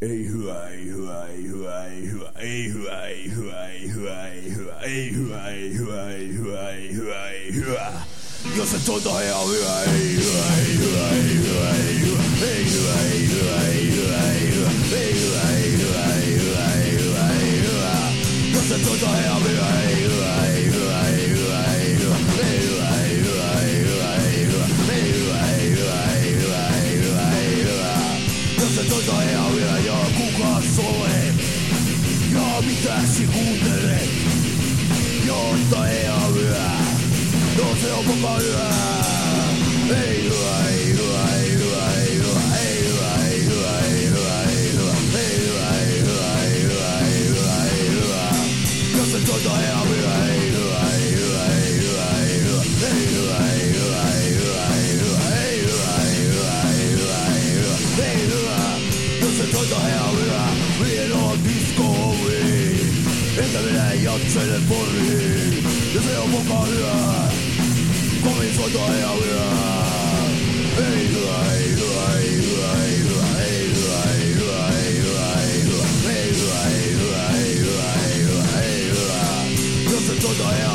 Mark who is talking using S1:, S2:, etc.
S1: Ei hyvä, ei hyvä, ei hyvä, ei hyvä, ei hyvä, ei hyvä, ei hyvä, ei hyvä, ei hyvä, ei hyvä, ei hyvä, ei hyvä, ei hyvä. Jos et soita ihan hyvä, ei hyvä, ei hyvä, ei hyvä, ei hyvä, ei hyvä, ei hyvä, ei hyvä, ei hyvä, ei hyvä, ei hyvä, ei hyvä, ei hyvä, ei hyvä. Jos et soita ihan hyvä, ei hyvä, ei hyvä, ei hyvä, ei hyvä, ei hyvä, ei hyvä, ei hyvä, ei hyvä, ei hyvä, ei hyvä, ei hyvä, ei hyvä, ei hyvä. Jos et soita ihan hyvä, ja kukas olet? Ja mitäsi kuuntelet? Jotta ihan hyvä. No se on koko yö. Ei hyvä, ei hyvä, ei hyvä, ei hyvä, ei hyvä, ei hyvä, ei hyvä, ei hyvä, ei hyvä, ei hyvä, ei hyvä, ei hyvä, ei hyvä. Jos et soita ihan hyvä, ei hyvä, ei hyvä, ei hyvä, ei hyvä, ei hyvä, ei hyvä, ei hyvä, ei hyvä, ei hyvä, ei hyvä, ei hyvä, ei hyvä, ei hyvä. Jos et soita ihan hyvä, viedään diskoihin. Entä minä jatsele poriin. Ja se on koko yö. Kovin soita ihan hyvä. Ei hyvä, ei hyvä, ei hyvä, ei hyvä, ei hyvä, ei hyvä, ei hyvä, ei hyvä, ei hyvä, ei hyvä, ei hyvä, ei hyvä, ei hyvä. Jos et soita ihan